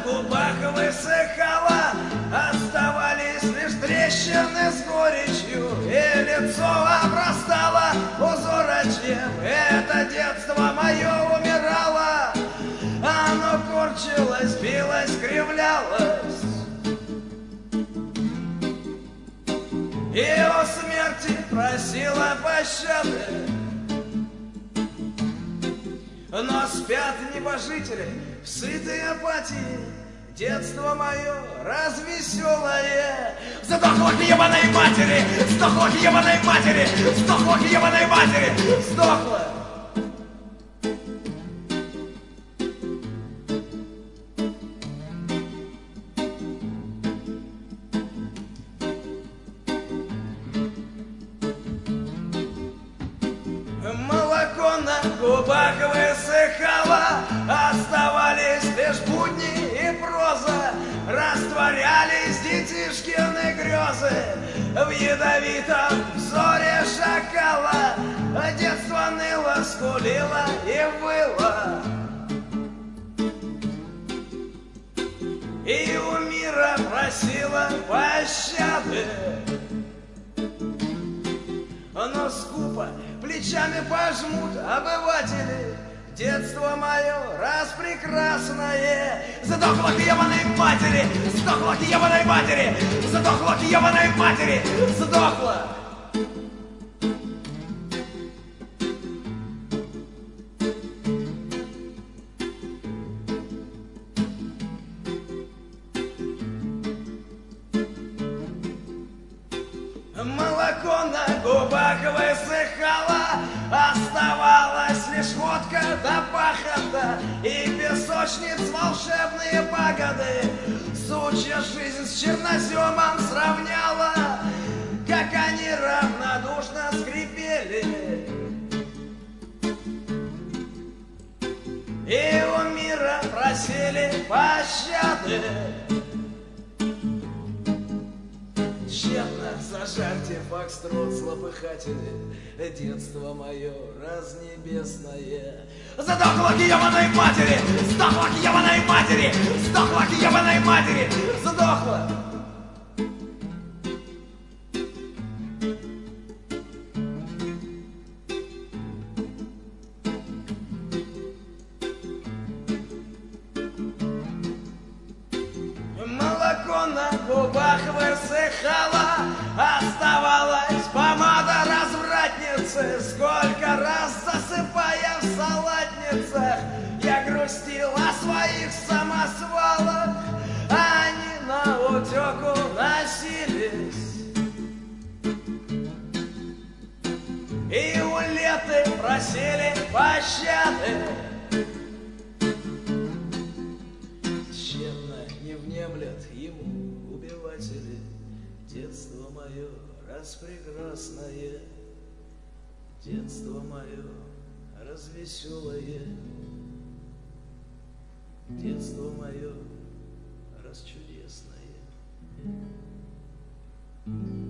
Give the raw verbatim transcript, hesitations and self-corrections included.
губах высыхала, оставались лишь трещины с горечью, и лицо обрастало узорочьем. Это детство мое умирало, оно корчилось, билось, кривлялось, и у смерти просила пощады. Но спят небожители в сытой апатии. Детство мое развеселое сдохло к ебаной матери, сдохло к ебаной матери, сдохло к ебаной матери, сдохло. Молоко на губах высыхало, оставались лишь будни и проза, растворялись детишкины грезы в ядовитом взоре шакала. Детство ныло, скулило и выло, и у мира просила пощады. Но скупо плечами пожмут обыватели. Детство мое распрекрасное задохло к ебаной матери, сдохло к ебаной матери, задохло к ебаной матери, сдохло. Молоко на губах высыхало, оставалась лишь водка да пахота, и песочниц волшебные пагоды. Сучья жизнь с черноземом сравняла, как они равнодушно скрипели, и у мира просили пощады. Тщетно зажарьте фокстрот, злопыхатели, детство мое разнебесное задохло к ебаной матери, сдохло к ебаной матери, сдохло к ебаной матери, сдохло. Молоко на губах высыхало, оставалась помада развратницы. Сколько раз засыпая в салатницах, я грустил о своих самосвалах, они наутеку носились, и у леты просили пощады. Не внемлят ему убиватели. Детство мое распрекрасное, детство мое развеселое, детство мое расчудесное.